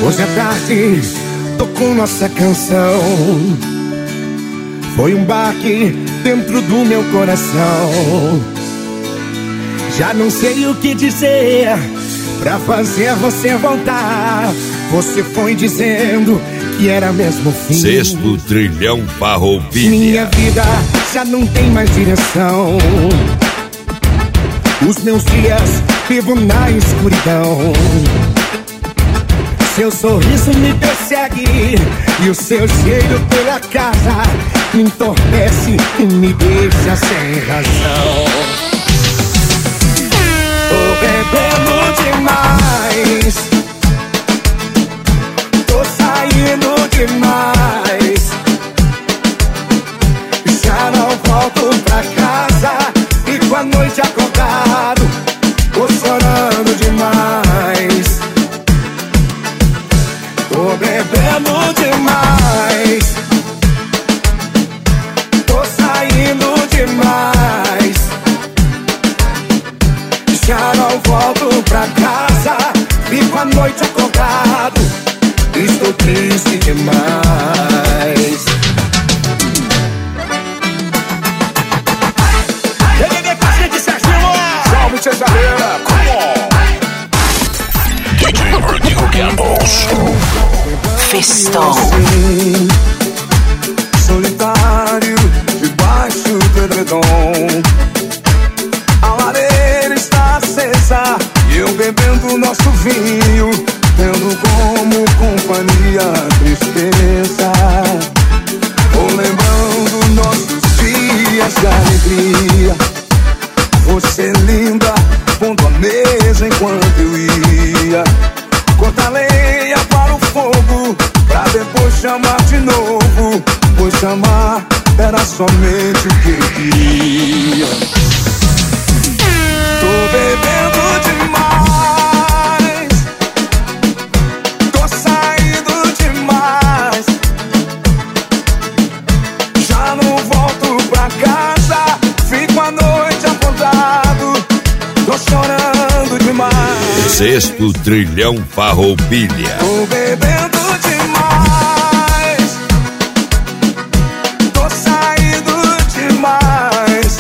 Hoje à tarde tocou nossa canção. Foi um baque dentro do meu coração. Já não sei o que dizer pra fazer você voltar. Você foi dizendo que era mesmo o fim. Sexto Trilhão Farroupilha. Minha vida já não tem mais direção. Os meus dias vivo na escuridão. Seu sorriso me persegue e o seu cheiro pela casa me entorpece e me deixa sem razão. Tô bebendo demais, tô saindo demais. Já não volto pra casa, fico a noite acordado, tô chorando demais. Tô bebendo demais, tô saindo demais. Já não volto pra casa, fico a noite acordado, estou triste demais. Cheguei com a gente, Serginho! Salve, Cesareira! Come on! DJ Rodrigo Campos. Festou. Solitário, debaixo do edredom. A lareira está acesa e eu bebendo nosso vinho, tendo como companhia a tristeza. Vou lembrando nossos dias de alegria. Você linda, pondo a mesa enquanto eu ia cortar lenha para o fogo, pra depois chamar de novo, pois chamar era somente o que eu queria. Tô bebendo demais, tô saindo demais. Já não volto pra casa, fico a noite acordado, tô chorando demais. Sexto Trilhão Farroupilha. Tô bebendo demais, tô saindo demais.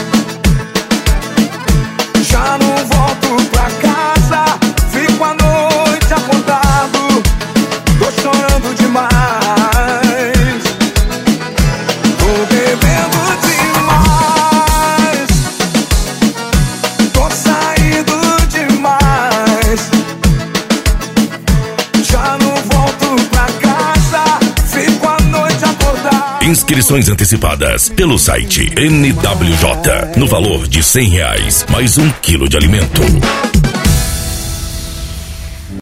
Já não volto pra casa, fico a noite acordado, tô chorando demais. Tô bebendo demais, tô saindo demais. Já não volto pra casa, fico a noite acordado. Inscrições antecipadas pelo site NWJ, no valor de R$100, mais 1 quilo de alimento.